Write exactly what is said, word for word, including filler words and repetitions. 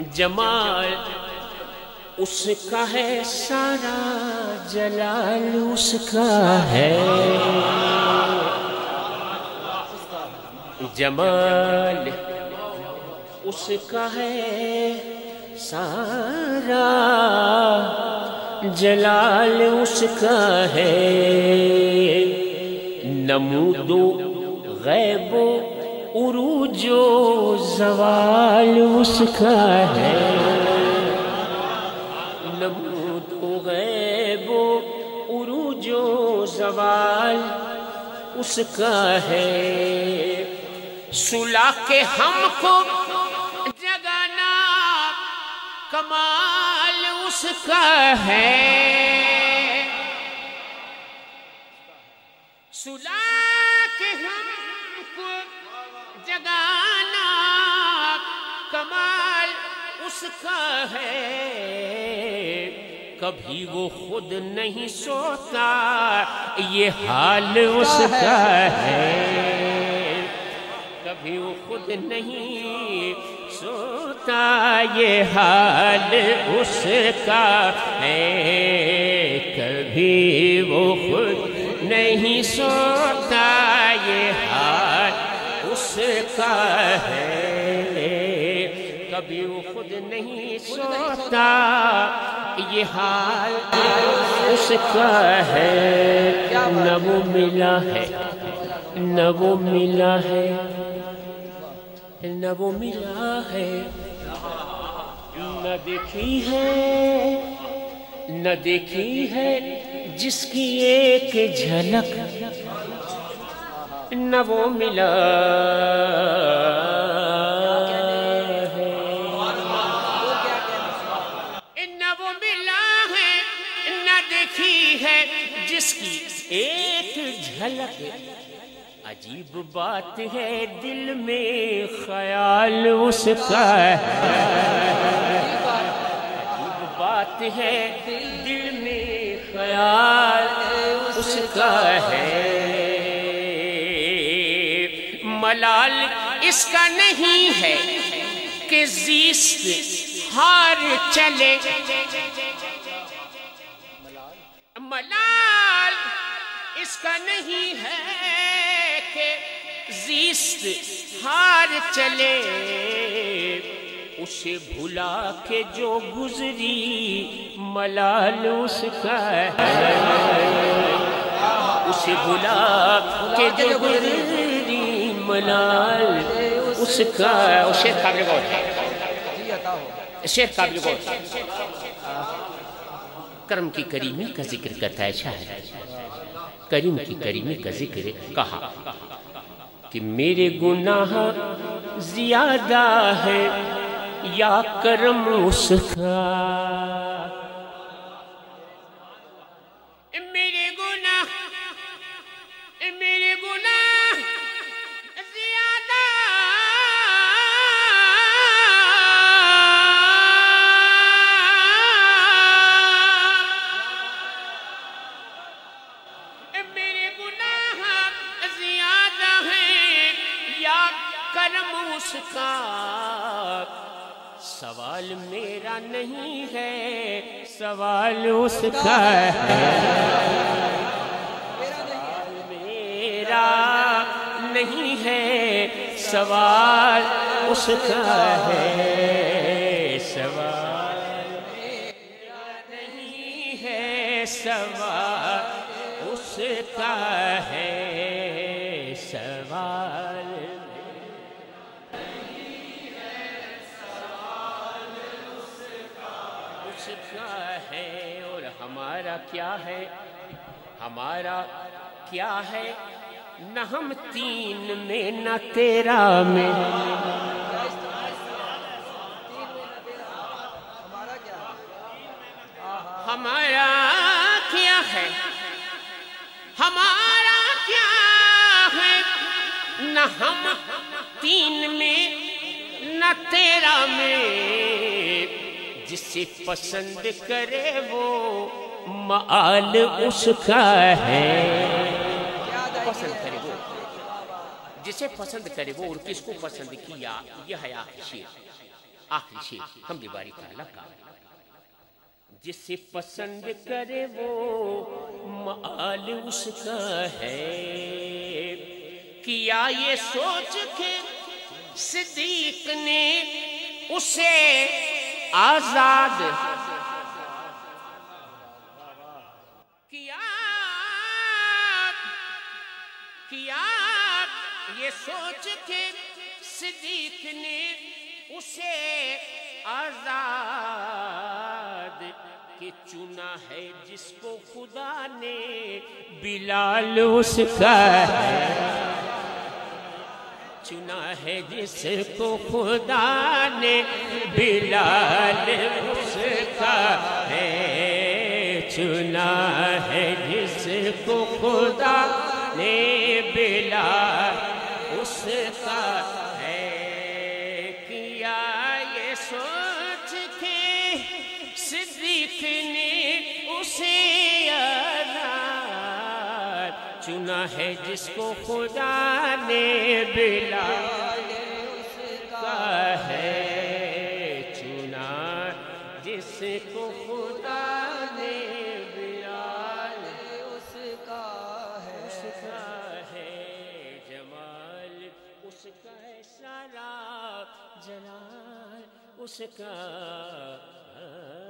جمال اس کا ہے سارا، جلال اس کا ہے، جمال اس کا ہے سارا، جلال اس کا ہے، نمود و غیب و عروج و زوال اس کا ہے، نمود و غیب و عروج و زوال اس کا ہے، سلا کے ہم کو جگانا کمال اس کا ہے، سلا کے ہم کو جگانا کمال اس کا ہے، کبھی وہ خود نہیں سوتا یہ حال اس کا ہے، کبھی وہ خود نہیں سوتا یہ حال اس کا ہے، کبھی وہ خود نہیں سوتا یہ حال اس کا ہے، کبھی وہ خود نہیں سوتا یہ حال اس کا ہے، نہ وہ ملا ہے نہ وہ ملا ہے نہ وہ ملا ہے، نہ دیکھی ہے نہ دیکھی ہے جس کی ایک جھلک، نہ وہ ملا ہے نہ وہ ملا ہے، نہ دیکھی ہے جس کی ایک جھلک، عجیب بات ہے دل میں خیال اس کا ہے، عجیب بات ہے دل میں خیال اس کا ہے، ملال اس کا نہیں ہے کہ زیست ہار چلے، ملال اس کا نہیں ہے کہ زیست ہار چلے، اسے بھلا کے جو گزری ملال اس کا ہے، اسے بھلا کے جو گزری ملال اس کا ہے، شیخ قابل غور شیخ قابل غور کرم کی کریمی کا ذکر کرتا ہے شاعر، کریم کی کریمی کا ذکر کہا کہ میرے گناہ زیادہ ہے یا کرم اس کا، میرے گناہ میرے گناہ زیادہ میرے گناہ زیادہ ہے یا کرم اس کا، سوال میرا نہیں ہے سوال اس کا ہے، سوال میرا نہیں ہے سوال اس کا ہے، سوال میرا نہیں ہے سوال اس کا ہے، سوال ہے، اور ہمارا کیا ہے ہمارا کیا ہے، نہ ہم تین میں نہ تیرا میں، ہمارا کیا ہے ہمارا کیا ہے، نہ ہم تین میں نہ تیرا میں، جسے پسند کرے وہ مآل اس کا ہے، پسند کرے وہ جسے پسند کرے وہ، اور کس کو پسند کیا یہ ہے شیر، آخری شیر ہم باری تعالیٰ کا، جسے پسند کرے وہ مآل اس کا ہے، کیا یہ سوچ کے صدیق نے اسے آزاد کیا کیا یہ سوچ کے صدیق نے اسے آزاد کہ چنا ہے جس کو خدا نے بلال اس کا ہے، چنا ہے جس کو خدا نے بلال اس کا ہے، چنا ہے جس کو خدا نے بلال اس کا ہے، کیا یہ سوچ کے صدیق نے اسے آزاد، چنا ہے جس کو خدا نے بلال اس کا ہے، چنا جس کو خدا نے بلال اس کا ہے، اس کا ہے، جمال اس کا ہے، سارا جلال اس کا